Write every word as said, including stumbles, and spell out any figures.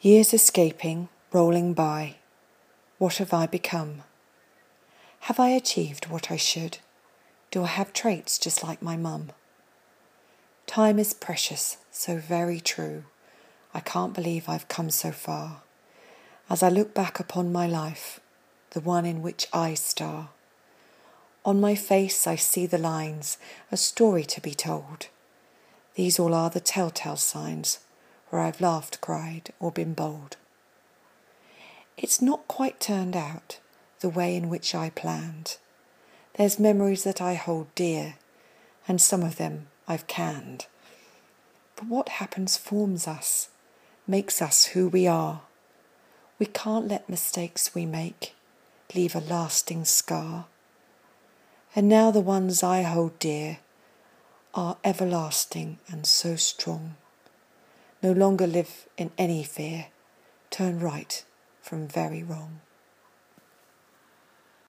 Years escaping, rolling by, what have I become? Have I achieved what I should? Do I have traits just like my mum? Time is precious, so very true. I can't believe I've come so far. As I look back upon my life, the one in which I star. On my face I see the lines, a story to be told. These all are the telltale signs where I've laughed, cried, or been bold. It's not quite turned out the way in which I planned. There's memories that I hold dear, and some of them I've canned. But what happens forms us, makes us who we are. We can't let mistakes we make leave a lasting scar. And now the ones I hold dear are everlasting and so strong. No longer live in any fear, turn right from very wrong.